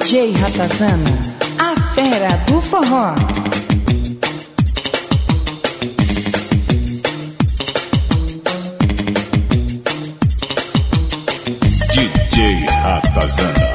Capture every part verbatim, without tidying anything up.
J Ratazana, a fera do forró. D J Ratazana.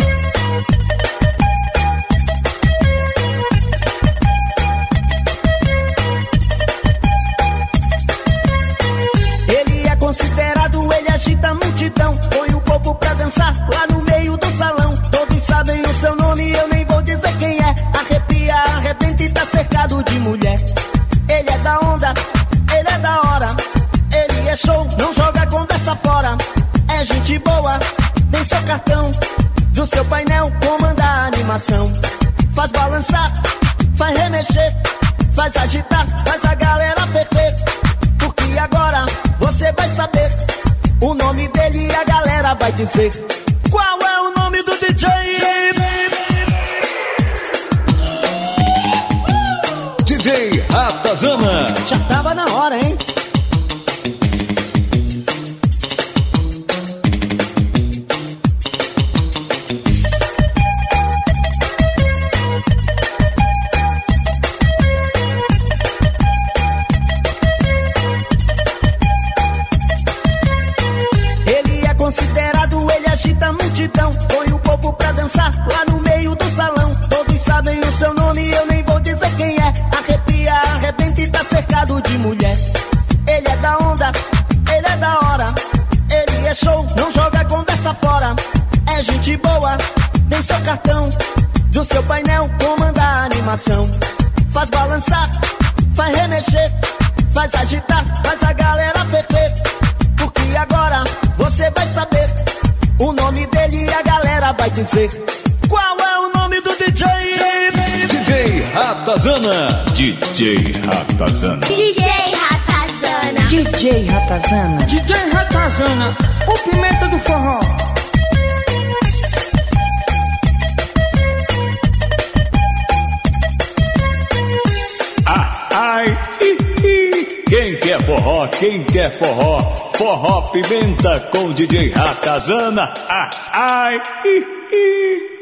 Ele é considerado, ele agita a multidão, põe o povo pra dançar lá no meio do salão. Todos sabem o seu nome, eu nem vou dizer quem é. Arrepia, arrebenta e tá cercado de mulher. Ele é da onda, ele é da hora, ele é show, não joga conversa fora. É gente boa, tem seu cartão, do seu painel comanda a animação. Faz balançar, faz remexer, faz agitar, faz a galera ferver. Porque agora você vai saber o nome dele e a galera vai dizer. Qual é o nome do D J? D J Ratazana. Já tava na hora, hein? Considerado, ele agita a multidão, põe o povo pra dançar lá no meio do salão. Todos sabem o seu nome, eu nem vou dizer quem é. Arrepia, arrebenta e tá cercado de mulher. Ele é da onda, ele é da hora, ele é show, não joga conversa fora. É gente boa, tem seu cartão, do seu painel comanda a animação. Faz balançar, faz remexer, faz agitar, faz a galera ferver. Porque agora você vai saber o nome dele e a galera vai dizer. Qual é o nome do D J? D J Ratazana. D J Ratazana. D J Ratazana. D J Ratazana. D J Ratazana, o pimenta do forró. Ah, ai, hi, hi. Quem quer forró, quem quer forró, forró pimenta com D J Ratazana. Ah, ai, hi, hi.